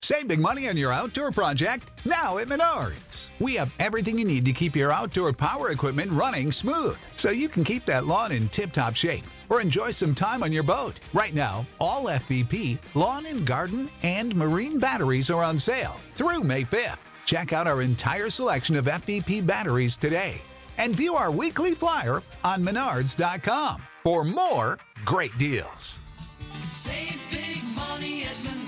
Save big money on your outdoor project now at Menards. We have everything you need to keep your outdoor power equipment running smooth, so you can keep that lawn in tip-top shape or enjoy some time on your boat. Right now, all FVP, lawn and garden, and marine batteries are on sale through May 5th. Check out our entire selection of FVP batteries today and view our weekly flyer on Menards.com for more great deals. Save big money at Menards.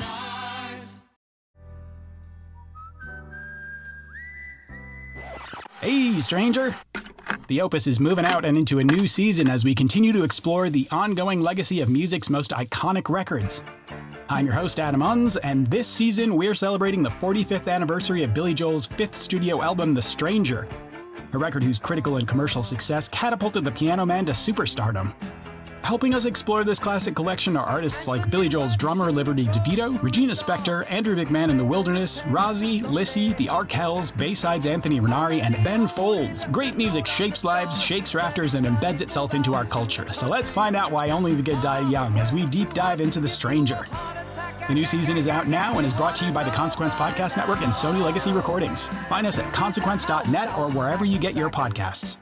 Hey, stranger! The Opus is moving out and into a new season as we continue to explore the ongoing legacy of music's most iconic records. I'm your host, Adam Unz, and this season we're celebrating the 45th anniversary of Billy Joel's 5th studio album, The Stranger, a record whose critical and commercial success catapulted the Piano Man to superstardom. Helping us explore this classic collection are artists like Billy Joel's drummer Liberty DeVito, Regina Spektor, Andrew McMahon and the Wilderness, Rozzy, Lissy, the Arkells, Bayside's Anthony Ranari, and Ben Folds. Great music shapes lives, shakes rafters, and embeds itself into our culture. So let's find out why only the good die young as we deep dive into The Stranger. The new season is out now and is brought to you by the Consequence Podcast Network and Sony Legacy Recordings. Find us at consequence.net or wherever you get your podcasts.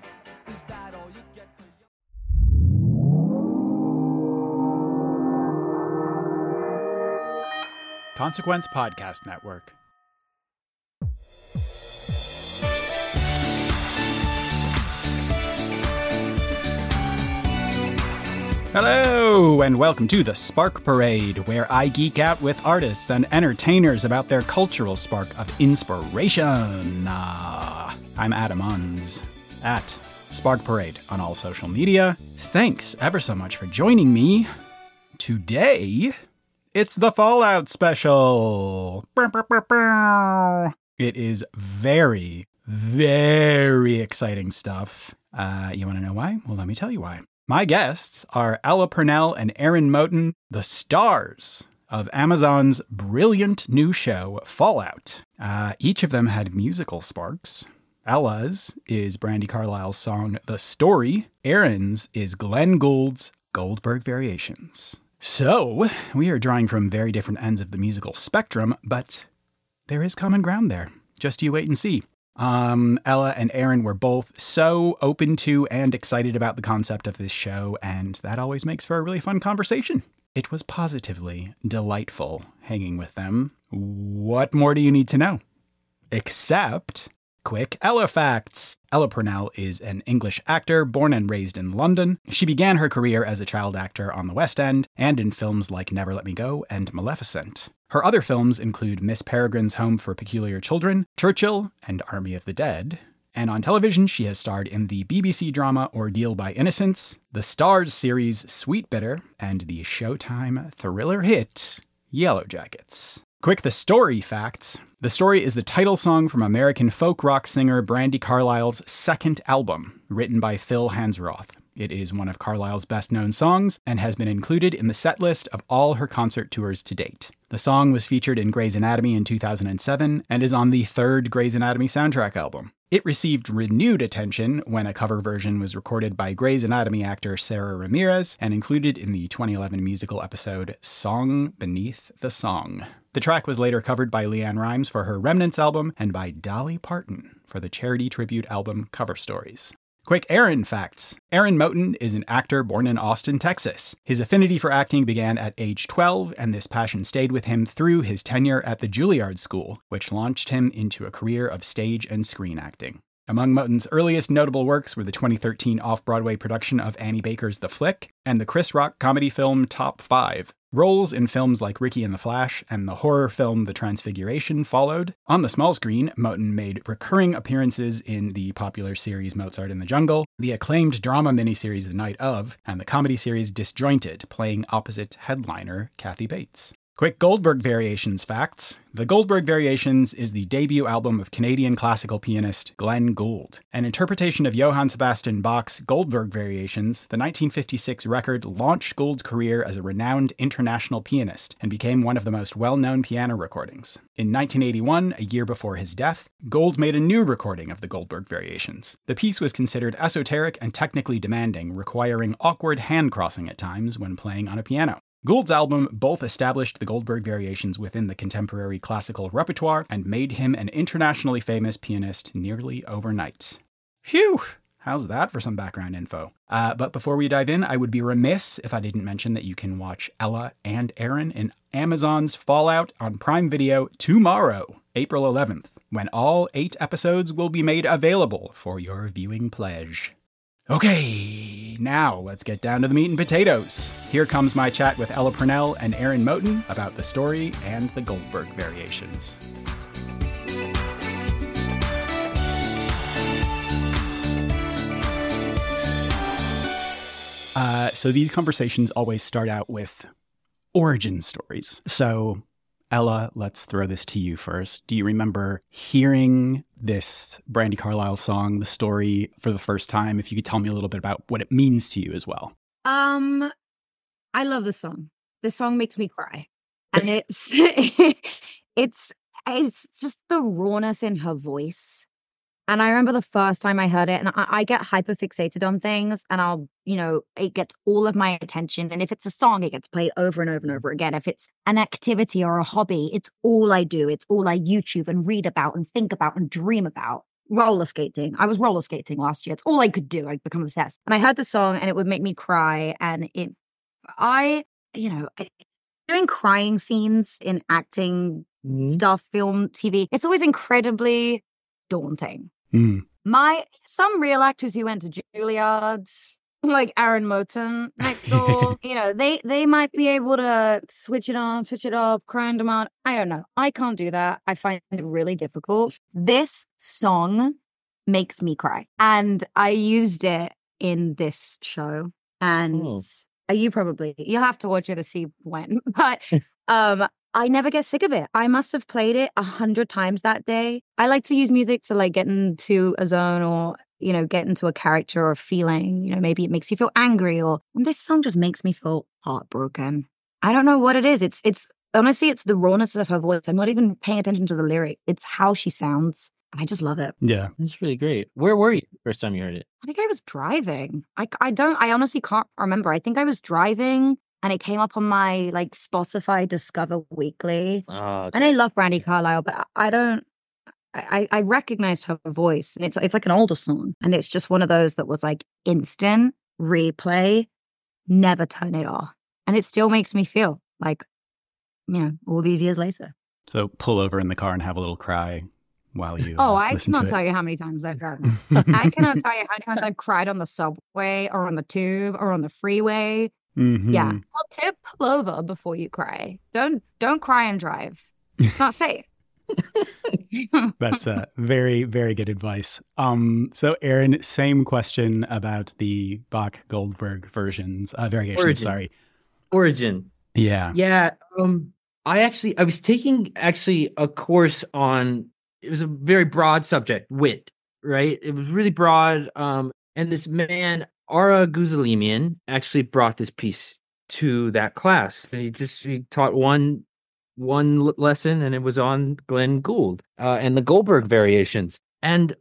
Consequence Podcast Network. Hello, and welcome to the Spark Parade, where I geek out with artists and entertainers about their cultural spark of inspiration. I'm Adam Unz, at Spark Parade on all social media. Thanks ever so much for joining me. Today, it's the Fallout special. It is very, very exciting stuff. You want to know why? Well, let me tell you why. My guests are Ella Purnell and Aaron Moten, the stars of Amazon's brilliant new show, Fallout. Each of them had musical sparks. Ella's is Brandi Carlile's song, The Story. Aaron's is Glenn Gould's Goldberg Variations. So, we are drawing from very different ends of the musical spectrum, but there is common ground there. Just you wait and see. Ella and Aaron were both so open to and excited about the concept of this show, and that always makes for a really fun conversation. It was positively delightful hanging with them. What more do you need to know? Except quick Ella facts. Ella Purnell is an English actor born and raised in London. She began her career as a child actor on the West End and in films like Never Let Me Go and Maleficent. Her other films include Miss Peregrine's Home for Peculiar Children, Churchill, and Army of the Dead. And on television, she has starred in the BBC drama Ordeal by Innocence, the Starz series Sweet Bitter, and the Showtime thriller hit Yellow Jackets. Quick The Story facts. The Story is the title song from American folk rock singer Brandi Carlile's second album, written by Phil Hansroth. It is one of Carlile's best-known songs and has been included in the setlist of all her concert tours to date. The song was featured in Grey's Anatomy in 2007 and is on the third Grey's Anatomy soundtrack album. It received renewed attention when a cover version was recorded by Grey's Anatomy actor Sarah Ramirez and included in the 2011 musical episode Song Beneath the Song. The track was later covered by Leanne Rimes for her Remnants album and by Dolly Parton for the charity tribute album Cover Stories. Quick Aaron facts. Aaron Moten is an actor born in Austin, Texas. His affinity for acting began at age 12, and this passion stayed with him through his tenure at the Juilliard School, which launched him into a career of stage and screen acting. Among Moten's earliest notable works were the 2013 off-Broadway production of Annie Baker's The Flick and the Chris Rock comedy film Top 5. Roles in films like Ricky and the Flash and the horror film The Transfiguration followed. On the small screen, Moten made recurring appearances in the popular series Mozart in the Jungle, the acclaimed drama miniseries The Night Of, and the comedy series Disjointed, playing opposite headliner Kathy Bates. Quick Goldberg Variations facts. The Goldberg Variations is the debut album of Canadian classical pianist Glenn Gould. An interpretation of Johann Sebastian Bach's Goldberg Variations, the 1956 record launched Gould's career as a renowned international pianist and became one of the most well-known piano recordings. In 1981, a year before his death, Gould made a new recording of the Goldberg Variations. The piece was considered esoteric and technically demanding, requiring awkward hand crossing at times when playing on a piano. Gould's album both established the Goldberg Variations within the contemporary classical repertoire and made him an internationally famous pianist nearly overnight. Phew! How's that for some background info? But before we dive in, I would be remiss if I didn't mention that you can watch Ella and Aaron in Amazon's Fallout on Prime Video tomorrow, April 11th, when all 8 episodes will be made available for your viewing pleasure. Okay, now let's get down to the meat and potatoes. Here comes my chat with Ella Purnell and Aaron Moten about the story and the Goldberg Variations. So these conversations always start out with origin stories. So, Ella, let's throw this to you first. Do you remember hearing this Brandi Carlile song, the story, for the first time? If you could tell me a little bit about what it means to you as well. I love this song. This song makes me cry. And it's it's just the rawness in her voice. And I remember the first time I heard it, and I get hyper fixated on things, and it gets all of my attention. And if it's a song, it gets played over and over and over again. If it's an activity or a hobby, it's all I do. It's all I YouTube and read about and think about and dream about. Roller skating. I was roller skating last year. It's all I could do. I'd become obsessed. And I heard the song and it would make me cry. And doing crying scenes in acting stuff, film, TV, it's always incredibly daunting. Some real actors who went to Juilliard, like Aaron Moten next door, they might be able to switch it on, switch it off, cry on demand. I don't know. I can't do that. I find it really difficult. This song makes me cry. And I used it in this show. And you'll have to watch it to see when. But I never get sick of it. I must have played it 100 times that day. I like to use music to get into a zone or, get into a character or a feeling. Maybe it makes you feel angry and this song just makes me feel heartbroken. I don't know what it is. It's honestly, it's the rawness of her voice. I'm not even paying attention to the lyric. It's how she sounds. I just love it. Yeah. It's really great. Where were you the first time you heard it? I think I was driving. I honestly can't remember. I think I was driving. And it came up on my Spotify Discover Weekly. Okay. And I love Brandi Carlile, but I recognized her voice. And it's like an older song. And it's just one of those that was instant replay, never turn it off. And it still makes me feel all these years later. So pull over in the car and have a little cry while you I listen cannot to tell you how many times I've cried. I cannot tell you how many times I've cried on the subway or on the tube or on the freeway. Mm-hmm. Yeah. I'll tip, pull over before you cry. Don't cry and drive. It's not safe. That's very, very good advice. So Aaron, same question about the Bach Goldberg variations. Origin. Yeah. Yeah. I was taking a course on, it was a very broad subject, wit, right? It was really broad. And this man, Ara Guzalimian, actually brought this piece to that class. And he taught one lesson, and it was on Glenn Gould and the Goldberg variations. And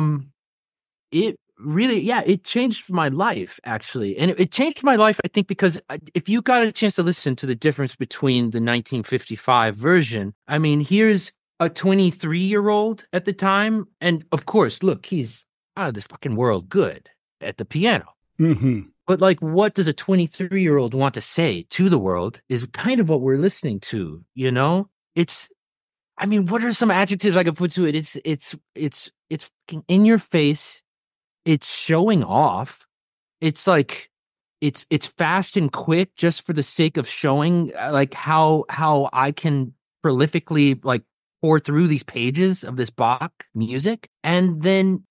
it really, it changed my life, actually. And it changed my life, I think, because if you got a chance to listen to the difference between the 1955 version, I mean, here's a 23-year-old at the time. And of course, look, he's out of this fucking world good at the piano. Mm-hmm. But what does a 23-year-old want to say to the world is kind of what we're listening to, It's, what are some adjectives I could put to it? It's fucking in your face. It's showing off. It's it's fast and quick just for the sake of showing how I can prolifically pour through these pages of this Bach music. And then,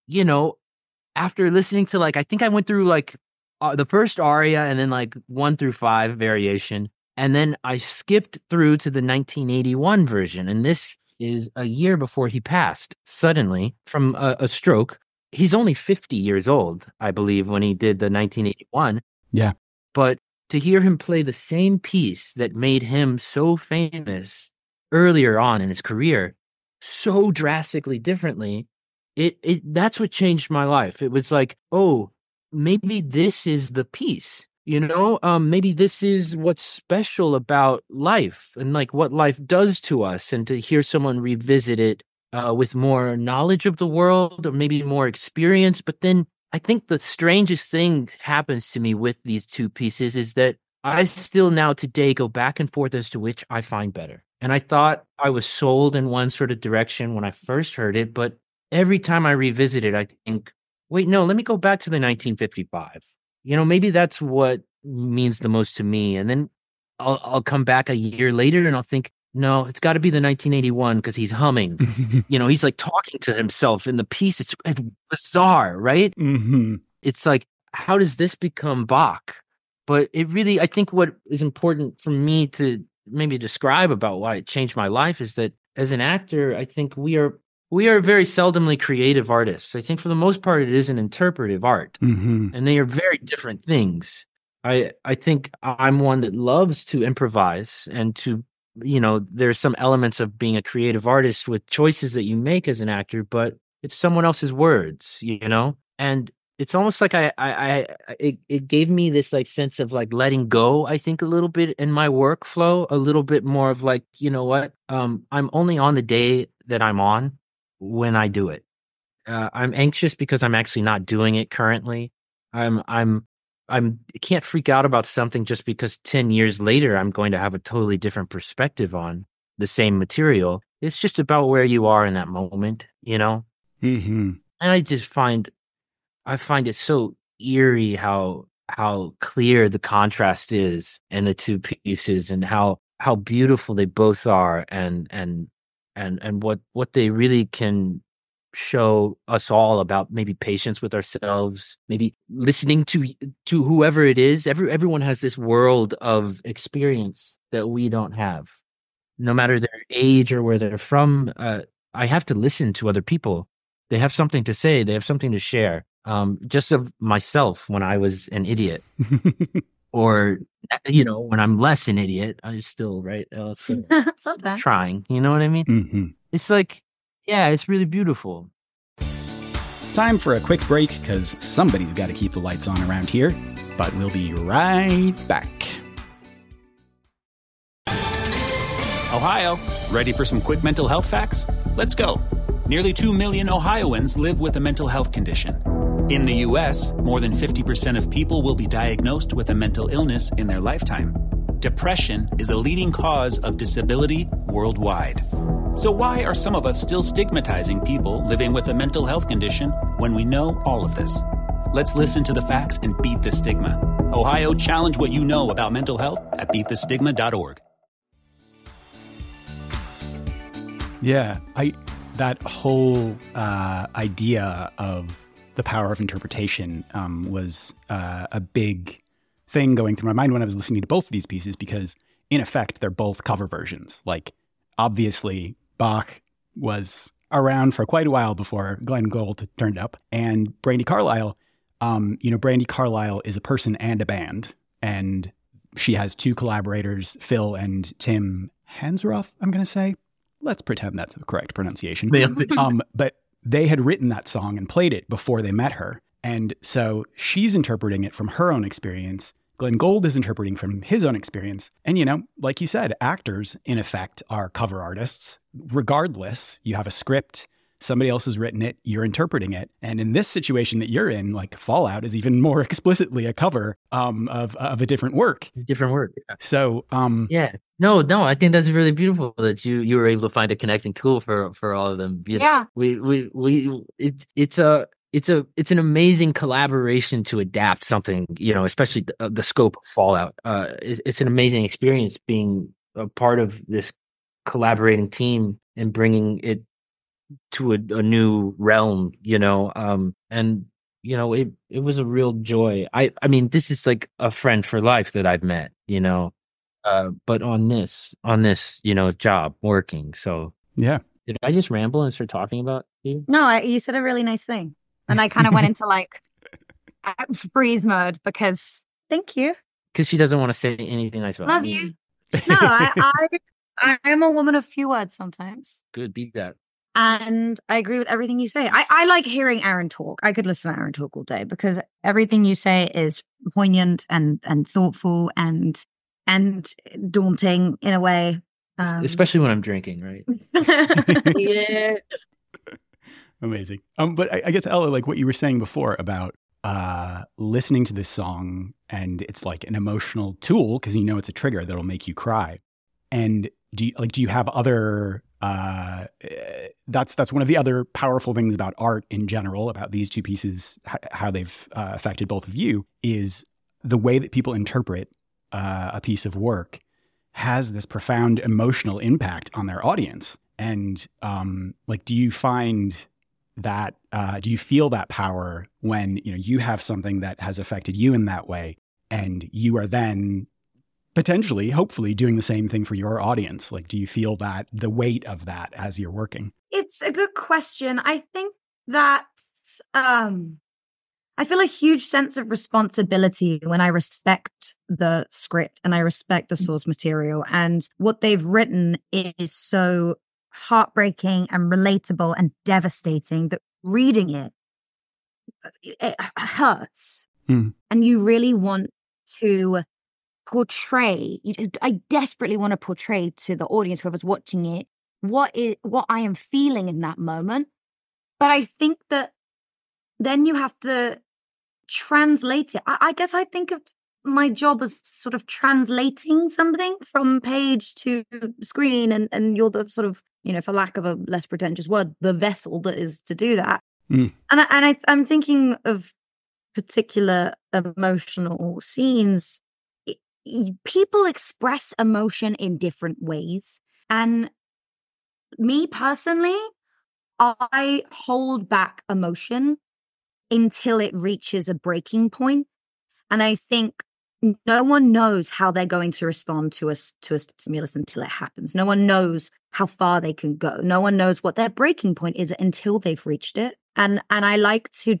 after listening to I think I went through the first aria and then 1 through 5 variation. And then I skipped through to the 1981 version. And this is a year before he passed suddenly from a stroke. He's only 50 years old, I believe, when he did the 1981. Yeah. But to hear him play the same piece that made him so famous earlier on in his career, so drastically differently, that's what changed my life. It was maybe this is the piece, Maybe this is what's special about life and like what life does to us, and to hear someone revisit it with more knowledge of the world, or maybe more experience. But then I think the strangest thing happens to me with these two pieces is that I still now today go back and forth as to which I find better. And I thought I was sold in one sort of direction when I first heard it, but every time I revisit it, I think, wait, no, let me go back to the 1955. Maybe that's what means the most to me. And then I'll come back a year later and I'll think, no, it's got to be the 1981 because he's humming. He's like talking to himself in the piece. It's bizarre, right? Mm-hmm. It's like, how does this become Bach? But it really, I think what is important for me to maybe describe about why it changed my life is that as an actor, I think we are very seldomly creative artists. I think for the most part, it is an interpretive art, Mm-hmm. and they are very different things. I think I'm one that loves to improvise and to, there's some elements of being a creative artist with choices that you make as an actor, but it's someone else's words, and it's almost like it gave me this like sense of like letting go, I think, a little bit in my workflow, a little bit more of like, I'm only on the day that I'm on when I do it. I'm anxious because I'm actually not doing it currently. I can't freak out about something just because 10 years later, I'm going to have a totally different perspective on the same material. It's just about where you are in that moment, Mm-hmm. And I find it so eerie how clear the contrast is in the two pieces, and how beautiful they both are, and what they really can show us all about maybe patience with ourselves, maybe listening to whoever it is. Everyone has this world of experience that we don't have, no matter their age or where they're from. I have to listen to other people. They have something to say. They have something to share. Just of myself when I was an idiot, or when I'm less an idiot, I'm still Sometimes trying. You know what I mean? Mm-hmm. It's like, yeah, it's really beautiful. Time for a quick break because somebody's got to keep the lights on around here, but we'll be right back. Ohio, ready for some quick mental health facts? Let's go. Nearly 2 million Ohioans live with a mental health condition. In the U.S., more than 50% of people will be diagnosed with a mental illness in their lifetime. Depression is a leading cause of disability worldwide. So why are some of us still stigmatizing people living with a mental health condition when we know all of this? Let's listen to the facts and beat the stigma. Ohio, challenge what you know about mental health at beatthestigma.org. Yeah, that whole idea of the power of interpretation was a big thing going through my mind when I was listening to both of these pieces, because in effect, they're both cover versions. Like, obviously, Bach was around for quite a while before Glenn Gould turned up. And Brandi Carlile, Brandi Carlile is a person and a band. And she has two collaborators, Phil and Tim Hansroth, I'm going to say. Let's pretend that's the correct pronunciation. But they had written that song and played it before they met her. And so she's interpreting it from her own experience. Glenn Gould is interpreting from his own experience. And, like you said, actors, in effect, are cover artists. Regardless, you have a script, somebody else has written it, you're interpreting it. And in this situation that you're in, like Fallout is even more explicitly a cover of a different work. Different work. Yeah. So, yeah. No, I think that's really beautiful that you were able to find a connecting tool for all of them. Yeah. It's an amazing collaboration to adapt something, especially the scope of Fallout. It's an amazing experience being a part of this collaborating team and bringing it to a new realm, and it was a real joy. I mean, this is like a friend for life that I've met, but on this, job working. So yeah. Did I just ramble and start talking about you? No, you said a really nice thing. And I kind of went into like freeze mode because thank you. Because she doesn't want to say anything nice about Love me. you. No, I am a woman of few words sometimes. Good, beat that. And I agree with everything you say. I like hearing Aaron talk. I could listen to Aaron talk all day because everything you say is poignant and thoughtful and daunting in a way. Especially when I'm drinking, right? Yeah. Amazing. But I guess, Ella, like what you were saying before about listening to this song, and it's like an emotional tool because you know it's a trigger that'll make you cry. And do you have other? That's one of the other powerful things about art in general, about these two pieces, how they've affected both of you, is the way that people interpret a piece of work has this profound emotional impact on their audience. And like, do you find that, do you feel that power when, you know, you have something that has affected you in that way, and you are then potentially, hopefully, doing the same thing for your audience? Like, do you feel that the weight of that as you're working? It's a good question. I think that I feel a huge sense of responsibility when I respect the script and I respect the source material, and what they've written is so heartbreaking and relatable and devastating that reading it hurts. And you really want to portray, I desperately want to portray to the audience, whoever's watching it, what I am feeling in that moment. But I think that then you have to translate it. I guess I think of my job as sort of translating something from page to screen, and you're the sort of, you know, for lack of a less pretentious word, the vessel that is to do that. And I'm thinking of particular emotional scenes. People express emotion in different ways. And me personally, I hold back emotion until it reaches a breaking point. And I think no one knows how they're going to respond to a stimulus until it happens. No one knows how far they can go. No one knows what their breaking point is until they've reached it. And I like to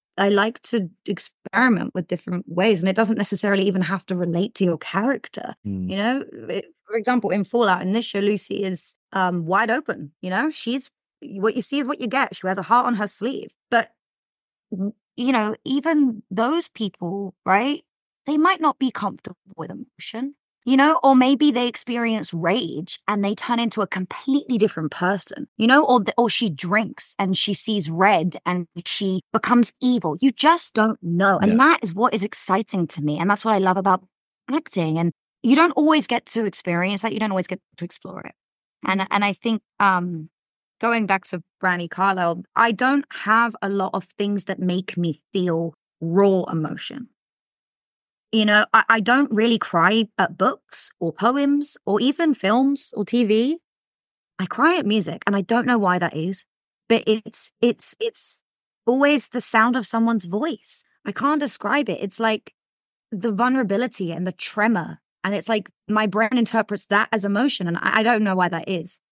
experiment with different ways, and it doesn't necessarily even have to relate to your character. You know, for example, in Fallout, in this show, Lucy is wide open. You know, she's, what you see is what you get. She wears a heart on her sleeve. But, you know, even those people, right, they might not be comfortable with emotion, you know, or maybe they experience rage and they turn into a completely different person, you know, or she drinks and she sees red and she becomes evil. You just don't know. And that is what is exciting to me. And that's what I love about acting. And you don't always get to experience that. You don't always get to explore it. And I think, going back to Brandi Carlile, I don't have a lot of things that make me feel raw emotion. You know, I don't really cry at books or poems or even films or TV. I cry at music, and I don't know why that is, but it's always the sound of someone's voice. I can't describe it. It's like the vulnerability and the tremor, and it's like my brain interprets that as emotion, and I don't know why that is.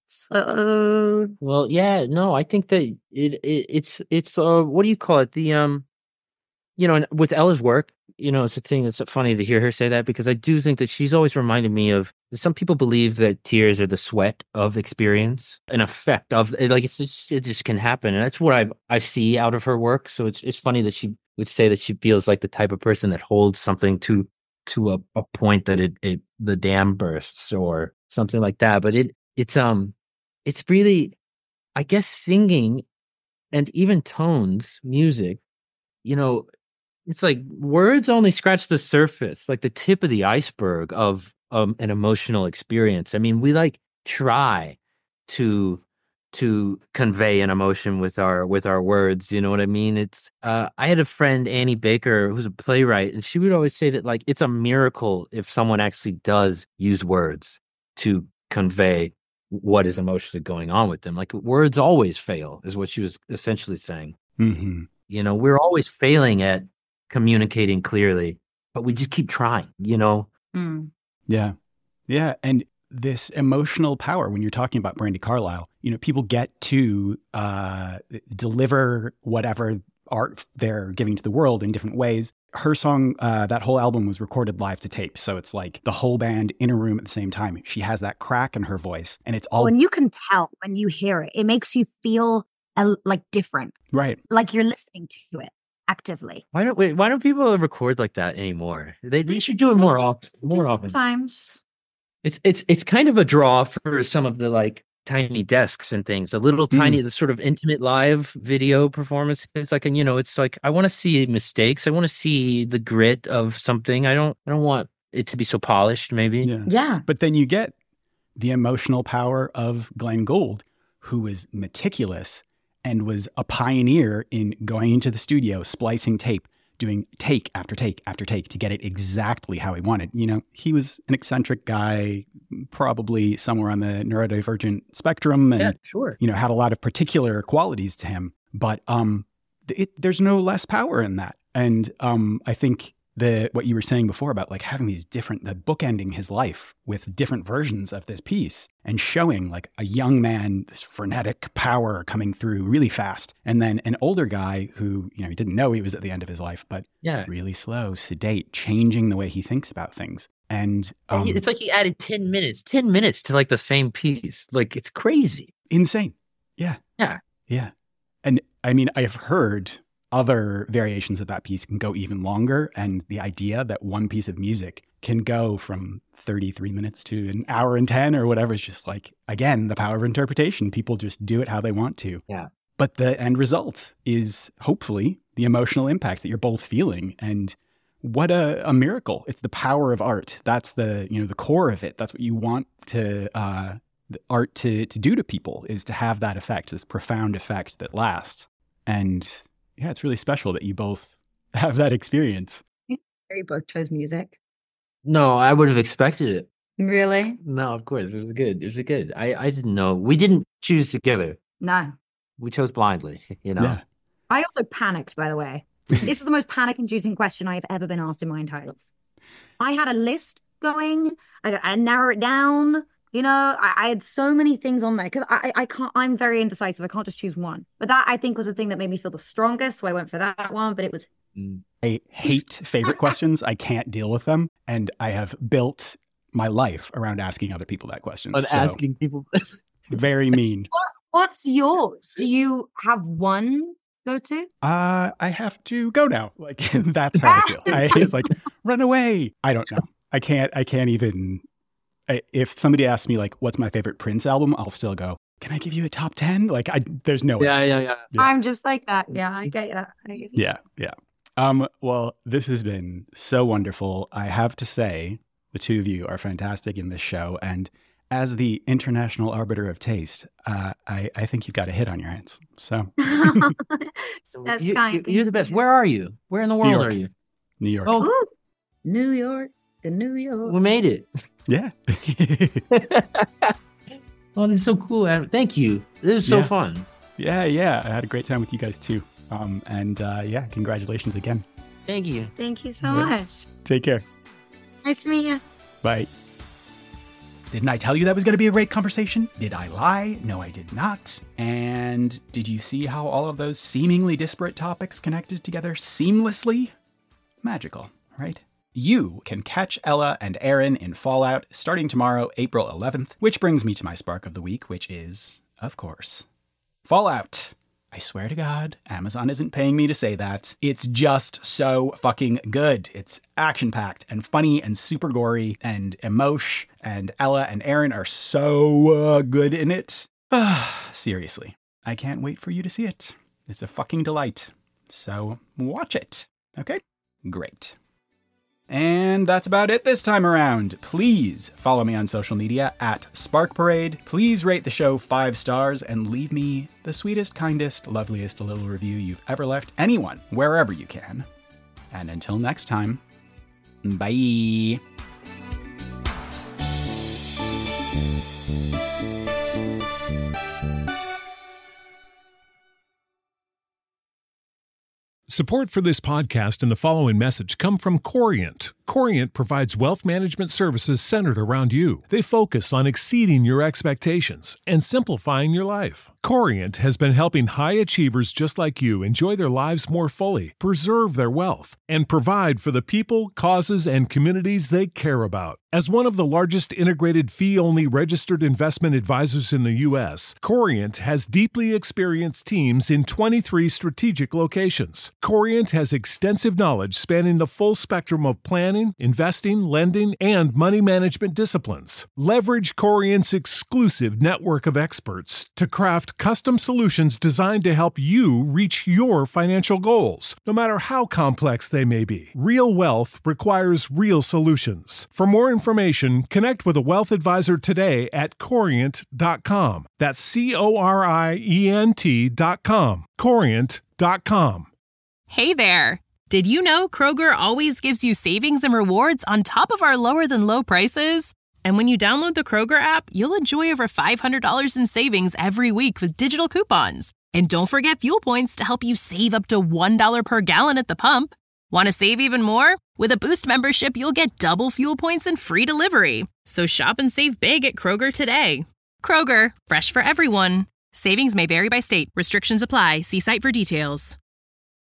So, well, yeah, no, I think that it's what do you call it? The you know, and with Ella's work, you know, it's a thing that's funny to hear her say that, because I do think that she's always reminded me of, some people believe that tears are the sweat of experience, an effect of, like, it just can happen. And that's what I see out of her work. So it's funny that she would say that she feels like the type of person that holds something to a point that the dam bursts or something like that. But it's really, I guess, singing and even tones, music, you know, it's like words only scratch the surface, like the tip of the iceberg of an emotional experience. I mean, we like try to convey an emotion with our words. You know what I mean? It's I had a friend, Annie Baker, who's a playwright, and she would always say that, like, it's a miracle if someone actually does use words to convey what is emotionally going on with them. Like, words always fail, is what she was essentially saying. Mm-hmm. You know, we're always failing at communicating clearly, but we just keep trying, you know? Yeah. And this emotional power, when you're talking about Brandi Carlile, you know, people get to deliver whatever art they're giving to the world in different ways. Her song, that whole album was recorded live to tape. So it's like the whole band in a room at the same time. She has that crack in her voice, and it's all... And you can tell when you hear it. It makes you feel like different. Right. Like you're listening to it actively. Why don't people record like that anymore? They should do it more often. Sometimes. It's kind of a draw for some of the like tiny desks and things, a little tiny, the sort of intimate live video performance. It's like, it's like, I want to see mistakes. I want to see the grit of something. I don't want it to be so polished, maybe. Yeah. But then you get the emotional power of Glenn Gould, who was meticulous and was a pioneer in going into the studio, splicing tape, doing take after take after take to get it exactly how he wanted. He was an eccentric guy, probably somewhere on the neurodivergent spectrum, and had a lot of particular qualities to him. But there's no less power in that. And I think what you were saying before about like having these the bookending his life with different versions of this piece and showing like a young man, this frenetic power coming through really fast. And then an older guy who, he didn't know he was at the end of his life, but really slow, sedate, changing the way he thinks about things. And it's like he added 10 minutes to like the same piece. Like it's crazy. Insane. Yeah. Yeah. Yeah. And I mean, I've heard other variations of that piece can go even longer. And the idea that one piece of music can go from 33 minutes to an hour and 10 or whatever is just like, again, the power of interpretation. People just do it how they want to. Yeah. But the end result is hopefully the emotional impact that you're both feeling. And what a miracle. It's the power of art. That's the core of it. That's what you want the art to do to people, is to have that effect, this profound effect that lasts. And yeah, it's really special that you both have that experience. You both chose music. No, I would have expected it. Really? No, of course. It was good. I didn't know. We didn't choose together. No. We chose blindly, Yeah. I also panicked, by the way. This is the most panic-inducing question I've ever been asked in my entire life. I had a list going. I narrow it down. I had so many things on there because I can't. I'm very indecisive. I can't just choose one. But that, I think, was the thing that made me feel the strongest. So I went for that one. But it was. I hate favorite questions. I can't deal with them, and I have built my life around asking other people that question. Asking people. Very mean. What's yours? Do you have one go-to? I have to go now. Like that's how I feel. It's like run away. I don't know. I can't even. If somebody asks me like, what's my favorite Prince album? I'll still go, can I give you a top 10? Like there's no way. Yeah. I'm just like that. Yeah, I get that. Yeah. Well, this has been so wonderful. I have to say, the two of you are fantastic in this show. And as the international arbiter of taste, I think you've got a hit on your hands. So That's kind. You're the best. Where are you? Where in the world are you? New York. Oh, Ooh, New York. New York. We made it. Yeah. Oh, this is so cool, Adam. Thank you. This is so fun. Yeah. I had a great time with you guys too. Congratulations again. Thank you. Thank you so much. Take care. Nice to meet you. Bye. Didn't I tell you that was going to be a great conversation? Did I lie? No, I did not. And did you see how all of those seemingly disparate topics connected together seamlessly? Magical, right? You can catch Ella and Aaron in Fallout starting tomorrow, April 11th, which brings me to my spark of the week, which is, of course, Fallout. I swear to God, Amazon isn't paying me to say that. It's just so fucking good. It's action-packed and funny and super gory and emosh, and Ella and Aaron are so good in it. Seriously, I can't wait for you to see it. It's a fucking delight. So watch it. Okay? Great. And that's about it this time around. Please follow me on social media at Spark Parade. Please rate the show 5 stars and leave me the sweetest, kindest, loveliest little review you've ever left anyone, wherever you can. And until next time, bye. Support for this podcast and the following message come from Corient. Corient provides wealth management services centered around you. They focus on exceeding your expectations and simplifying your life. Corient has been helping high achievers just like you enjoy their lives more fully, preserve their wealth, and provide for the people, causes, and communities they care about. As one of the largest integrated fee-only registered investment advisors in the U.S., Corient has deeply experienced teams in 23 strategic locations. Corient has extensive knowledge spanning the full spectrum of planning, investing, lending, and money management disciplines. Leverage Corient's exclusive network of experts to craft custom solutions designed to help you reach your financial goals, no matter how complex they may be. Real wealth requires real solutions. For more information, connect with a wealth advisor today at Corient.com. That's Corient.com. Corient.com. Hey there! Did you know Kroger always gives you savings and rewards on top of our lower-than-low prices? And when you download the Kroger app, you'll enjoy over $500 in savings every week with digital coupons. And don't forget fuel points to help you save up to $1 per gallon at the pump. Want to save even more? With a Boost membership, you'll get double fuel points and free delivery. So shop and save big at Kroger today. Kroger, fresh for everyone. Savings may vary by state. Restrictions apply. See site for details.